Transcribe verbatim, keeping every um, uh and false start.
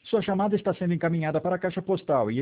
Sua chamada está sendo encaminhada para a caixa postal e